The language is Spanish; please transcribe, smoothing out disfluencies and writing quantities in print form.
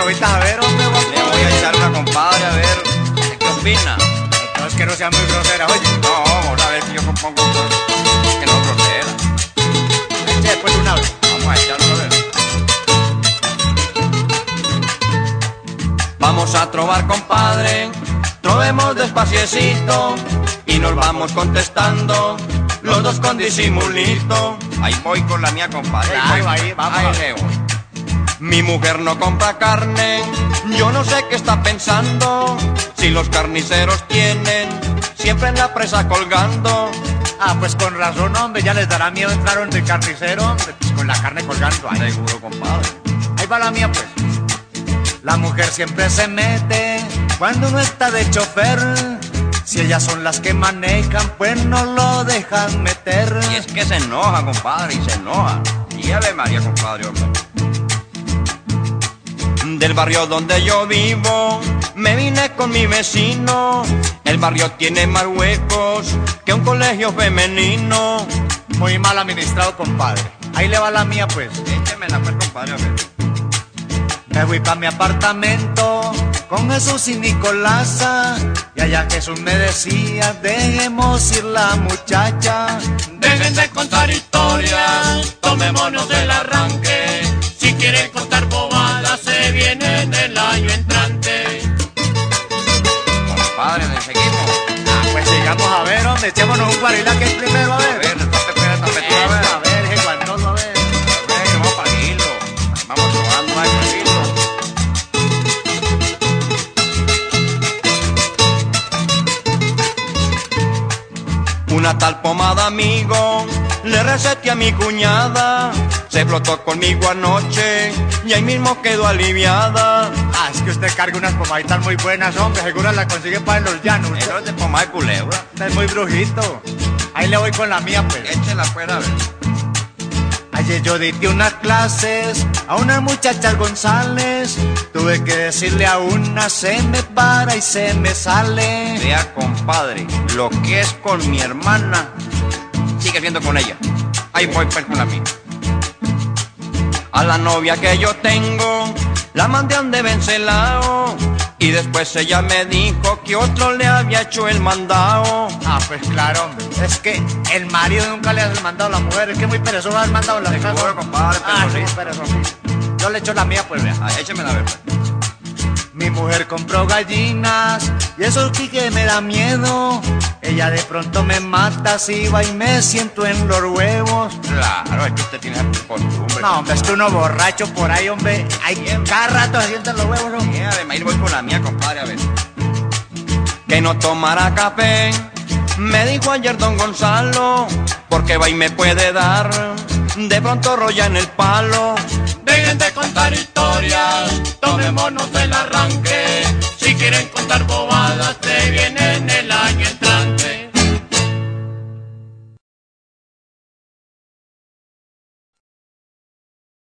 ahorita a ver, hombre. Le voy a echar una, compadre, a ver qué opina. No, es que no sea muy grosera, oye. No, vamos a ver si yo compongo que no es grosera. Eche pues una vez. Vamos a echarlo a ver. Vamos a trobar, compadre, trovemos despaciecito y nos vamos contestando, los dos con disimulito. Ahí voy con la mía, compadre. Ahí, vamos. Ahí le voy. Mi mujer no compra carne, yo no sé qué está pensando, si los carniceros tienen siempre en la presa colgando. Ah, pues con razón, hombre, ya les dará miedo entrar donde el carnicero, hombre, pues con la carne colgando ahí. Seguro, compadre. Ahí va la mía, pues. La mujer siempre se mete cuando uno está de chofer. Si ellas son las que manejan, pues no lo dejan meter. Y es que se enoja, compadre, y se enoja. Y Ave María, compadre, hombre. Del barrio donde yo vivo, me vine con mi vecino. El barrio tiene más huecos que un colegio femenino. Muy mal administrado, compadre. Ahí le va la mía, pues. Échemela, pues, compadre, a ver. Me voy pa' mi apartamento con Jesús y Nicolasa. Y allá Jesús me decía, dejemos ir la muchacha. Dejen de contar historias, tomémonos el arranque. Si quieren contar bobadas, se vienen el año entrante. Compadre, ¿le seguimos? Ah, pues sigamos a ver, hombre, echémonos un guarilaque primero, a ver. A ver, tape tú, a ver. A ver, ese guantoso, a ver. A ver, vamos para el hilo. Vamos probando ahí el hilo. Una tal pomada, amigo, le receté a mi cuñada. Se flotó conmigo anoche y ahí mismo quedó aliviada. Ah, es que usted carga unas pomaditas muy buenas, hombre, seguro la consigue para en los llanos. Eso es de pomada de culebra. Usted es muy brujito. Ahí le voy con la mía, pues. Échela fuera, a ver. Ayer yo dicté unas clases a unas muchachas González. Tuve que decirle a una, se me para y se me sale. Vea, compadre, lo que es con mi hermana, sigue siendo con ella. Ahí voy pues con la mía. A la novia que yo tengo, la mandé a donde Vencelao. Y después ella me dijo que otro le había hecho el mandado. Ah, pues claro, hombre. Es que el marido nunca le hace el mandado a la mujer. Es que muy perezoso el mandado a la mujer. Seguro, compadre, Ah, pero sí, sí. perezoso. Yo le echo la mía, pues vea. Ah, échemela a ver. Mi mujer compró gallinas y eso sí que me da miedo. Ella de pronto me mata si va y me siento en los huevos. Claro, es que usted tiene costumbre. No, hombre, es que uno borracho por ahí, hombre. Hay cada rato se sienten los huevos, ¿no? Sí, además, voy con la mía, compadre, a ver. Que no tomara café, me dijo ayer don Gonzalo, porque va y me puede dar de pronto rolla en el palo. Dejen de contar historias, tomémonos el arranque. Si quieren contar bobadas, se vienen el